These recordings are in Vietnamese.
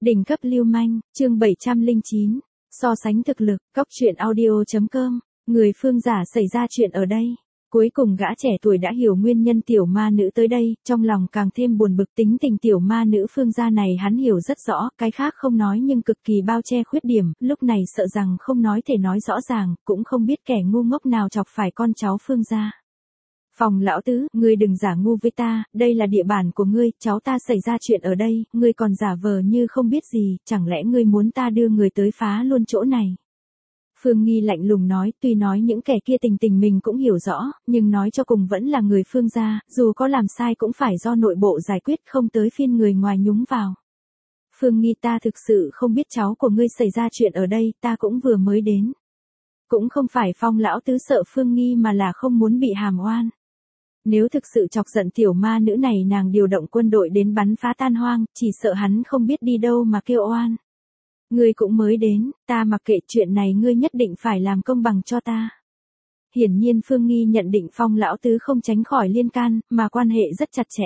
Đỉnh cấp lưu manh, chương 709, so sánh thực lực, Cóc truyện audio.com, người Phương giả xảy ra chuyện ở đây. Cuối cùng gã trẻ tuổi đã hiểu nguyên nhân tiểu ma nữ tới đây, trong lòng càng thêm buồn bực. Tính tình tiểu ma nữ Phương gia này hắn hiểu rất rõ, cái khác không nói nhưng cực kỳ bao che khuyết điểm, lúc này sợ rằng không nói thể nói rõ ràng, cũng không biết kẻ ngu ngốc nào chọc phải con cháu Phương gia. Phong lão tứ, ngươi đừng giả ngu với ta, đây là địa bàn của ngươi, cháu ta xảy ra chuyện ở đây, ngươi còn giả vờ như không biết gì, chẳng lẽ ngươi muốn ta đưa người tới phá luôn chỗ này? Phương Nghi lạnh lùng nói, tuy nói những kẻ kia tình tình mình cũng hiểu rõ, nhưng nói cho cùng vẫn là người Phương gia, dù có làm sai cũng phải do nội bộ giải quyết, không tới phiên người ngoài nhúng vào. Phương Nghi, ta thực sự không biết cháu của ngươi xảy ra chuyện ở đây, ta cũng vừa mới đến. Cũng không phải Phong lão tứ sợ Phương Nghi mà là không muốn bị hàm oan. Nếu thực sự chọc giận tiểu ma nữ này, nàng điều động quân đội đến bắn phá tan hoang, chỉ sợ hắn không biết đi đâu mà kêu oan. Ngươi cũng mới đến, ta mặc kệ chuyện này, ngươi nhất định phải làm công bằng cho ta. Hiển nhiên Phương Nghi nhận định Phong lão tứ không tránh khỏi liên can, mà quan hệ rất chặt chẽ.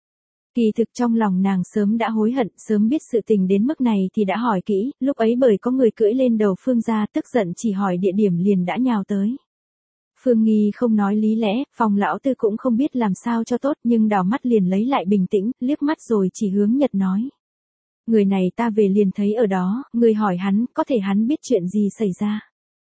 Kỳ thực trong lòng nàng sớm đã hối hận, sớm biết sự tình đến mức này thì đã hỏi kỹ, lúc ấy bởi có người cưỡi lên đầu Phương gia, tức giận chỉ hỏi địa điểm liền đã nhào tới. Phương Nghi không nói lý lẽ, Phong lão tứ cũng không biết làm sao cho tốt, nhưng đảo mắt liền lấy lại bình tĩnh, liếc mắt rồi chỉ hướng Nhật nói. Người này ta về liền thấy ở đó, ngươi hỏi hắn, có thể hắn biết chuyện gì xảy ra.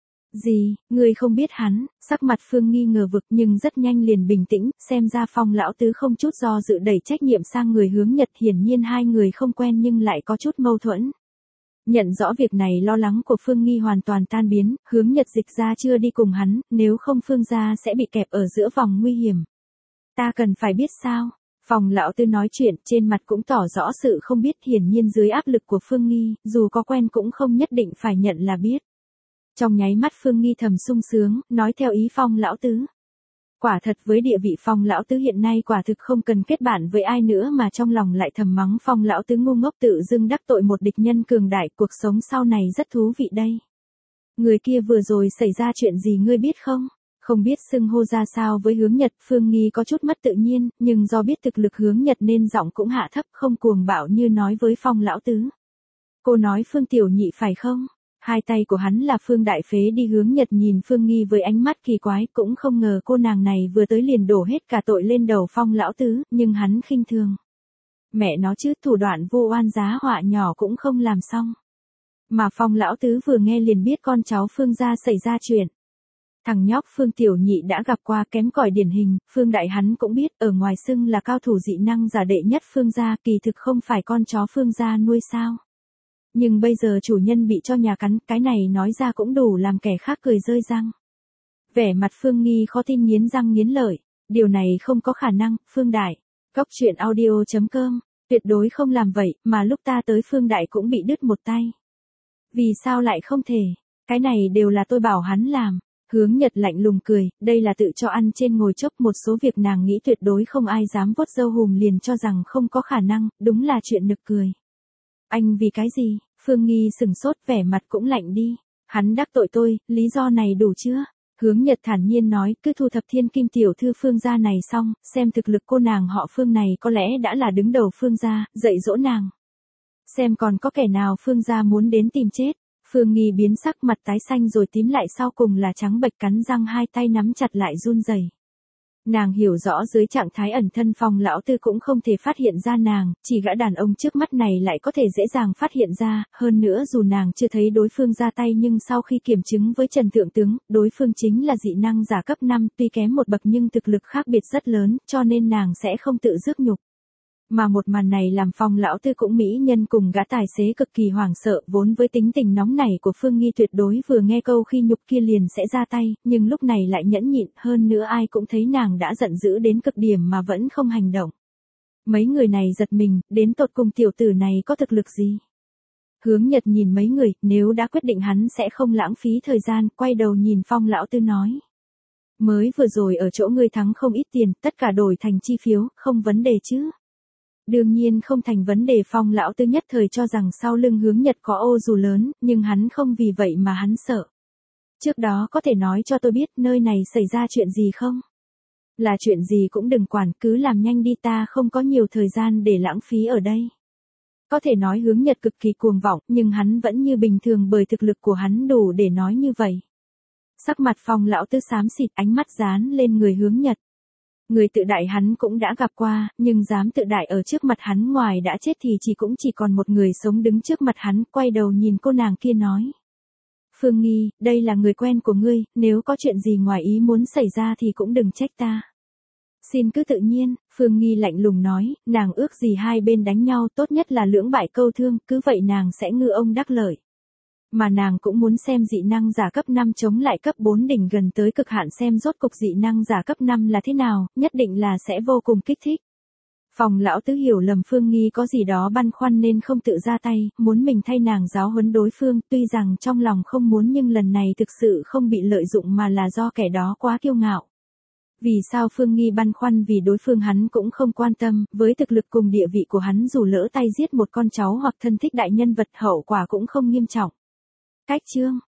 Gì, ngươi không biết hắn? Sắc mặt Phương Nghi ngờ vực nhưng rất nhanh liền bình tĩnh, xem ra Phong lão tứ không chút do dự đẩy trách nhiệm sang người hướng Nhật, hiển nhiên hai người không quen nhưng lại có chút mâu thuẫn. Nhận rõ việc này, lo lắng của Phương Nghi hoàn toàn tan biến, hướng Nhật dịch ra chưa đi cùng hắn, nếu không Phương gia sẽ bị kẹp ở giữa vòng nguy hiểm. Ta cần phải biết sao? Phong lão tứ nói chuyện, trên mặt cũng tỏ rõ sự không biết, hiển nhiên dưới áp lực của Phương Nghi, dù có quen cũng không nhất định phải nhận là biết. Trong nháy mắt Phương Nghi thầm sung sướng, nói theo ý Phong lão tứ. Quả thật với địa vị Phong lão tứ hiện nay quả thực không cần kết bạn với ai nữa, mà trong lòng lại thầm mắng Phong lão tứ ngu ngốc, tự dưng đắc tội một địch nhân cường đại, cuộc sống sau này rất thú vị đây. Người kia vừa rồi xảy ra chuyện gì ngươi biết không? Không biết xưng hô ra sao với hướng Nhật, Phương Nghi có chút mất tự nhiên, nhưng do biết thực lực hướng Nhật nên giọng cũng hạ thấp, không cuồng bạo như nói với Phong lão tứ. Cô nói Phương tiểu nhị phải không? Hai tay của hắn là Phương đại phế đi. Hướng Nhật nhìn Phương Nghi với ánh mắt kỳ quái, cũng không ngờ cô nàng này vừa tới liền đổ hết cả tội lên đầu Phong lão tứ, nhưng hắn khinh thường. Mẹ nó chứ, thủ đoạn vô oan giá họa nhỏ cũng không làm xong. Mà Phong lão tứ vừa nghe liền biết con cháu Phương gia xảy ra chuyện. Thằng nhóc Phương tiểu nhị đã gặp qua, kém cỏi điển hình, Phương đại hắn cũng biết, ở ngoài xưng là cao thủ dị năng giả đệ nhất Phương gia, kỳ thực không phải con chó Phương gia nuôi sao. Nhưng bây giờ chủ nhân bị cho nhà cắn, cái này nói ra cũng đủ làm kẻ khác cười rơi răng. Vẻ mặt Phương Nghi khó tin, nghiến răng nghiến lợi, điều này không có khả năng, Phương đại. Cóc truyện audio.com, tuyệt đối không làm vậy, mà lúc ta tới Phương đại cũng bị đứt một tay. Vì sao lại không thể? Cái này đều là tôi bảo hắn làm. Hướng Nhật lạnh lùng cười, đây là tự cho ăn trên ngồi chốc, một số việc nàng nghĩ tuyệt đối không ai dám vuốt râu hùm liền cho rằng không có khả năng, đúng là chuyện nực cười. Anh vì cái gì? Phương Nghi sừng sốt, vẻ mặt cũng lạnh đi. Hắn đắc tội tôi, lý do này đủ chưa? Hướng Nhật thản nhiên nói, cứ thu thập thiên kim tiểu thư Phương gia này xong, xem thực lực cô nàng họ Phương này có lẽ đã là đứng đầu Phương gia, dạy dỗ nàng. Xem còn có kẻ nào Phương gia muốn đến tìm chết. Phương Nghi biến sắc, mặt tái xanh rồi tím lại, sau cùng là trắng bệch, cắn răng hai tay nắm chặt lại run rẩy. Nàng hiểu rõ dưới trạng thái ẩn thân Phong lão tứ cũng không thể phát hiện ra nàng, chỉ gã đàn ông trước mắt này lại có thể dễ dàng phát hiện ra, hơn nữa dù nàng chưa thấy đối phương ra tay nhưng sau khi kiểm chứng với Trần Thượng Tướng, đối phương chính là dị năng giả cấp 5, tuy kém một bậc nhưng thực lực khác biệt rất lớn, cho nên nàng sẽ không tự rước nhục. Mà một màn này làm Phong lão tứ cũng mỹ nhân cùng gã tài xế cực kỳ hoảng sợ, vốn với tính tình nóng nảy của Phương Nghi tuyệt đối vừa nghe câu khi nhục kia liền sẽ ra tay, nhưng lúc này lại nhẫn nhịn, hơn nữa ai cũng thấy nàng đã giận dữ đến cực điểm mà vẫn không hành động. Mấy người này giật mình, đến tột cùng tiểu tử này có thực lực gì? Hướng Nhật nhìn mấy người, nếu đã quyết định hắn sẽ không lãng phí thời gian, quay đầu nhìn Phong lão tứ nói. Mới vừa rồi ở chỗ ngươi thắng không ít tiền, tất cả đổi thành chi phiếu, không vấn đề chứ? Đương nhiên không thành vấn đề. Phong lão tứ nhất thời cho rằng sau lưng Hướng Nhật có ô dù lớn, nhưng hắn không vì vậy mà hắn sợ. Trước đó có thể nói cho tôi biết nơi này xảy ra chuyện gì không? Là chuyện gì cũng đừng quản, cứ làm nhanh đi, ta không có nhiều thời gian để lãng phí ở đây. Có thể nói Hướng Nhật cực kỳ cuồng vọng, nhưng hắn vẫn như bình thường bởi thực lực của hắn đủ để nói như vậy. Sắc mặt Phong lão tứ xám xịt, ánh mắt dán lên người Hướng Nhật. Người tự đại hắn cũng đã gặp qua, nhưng dám tự đại ở trước mặt hắn ngoài đã chết thì cũng chỉ còn một người sống đứng trước mặt hắn, quay đầu nhìn cô nàng kia nói. Phương Nghi, đây là người quen của ngươi, nếu có chuyện gì ngoài ý muốn xảy ra thì cũng đừng trách ta. Xin cứ tự nhiên, Phương Nghi lạnh lùng nói, nàng ước gì hai bên đánh nhau, tốt nhất là lưỡng bại câu thương, cứ vậy nàng sẽ ngư ông đắc lợi. Mà nàng cũng muốn xem dị năng giả cấp 5 chống lại cấp 4 đỉnh gần tới cực hạn xem rốt cục dị năng giả cấp 5 là thế nào, nhất định là sẽ vô cùng kích thích. Phong lão tứ hiểu lầm Phương Nghi có gì đó băn khoăn nên không tự ra tay, muốn mình thay nàng giáo huấn đối phương, tuy rằng trong lòng không muốn nhưng lần này thực sự không bị lợi dụng mà là do kẻ đó quá kiêu ngạo. Vì sao Phương Nghi băn khoăn, vì đối phương hắn cũng không quan tâm, với thực lực cùng địa vị của hắn dù lỡ tay giết một con cháu hoặc thân thích đại nhân vật hậu quả cũng không nghiêm trọng. Cách chương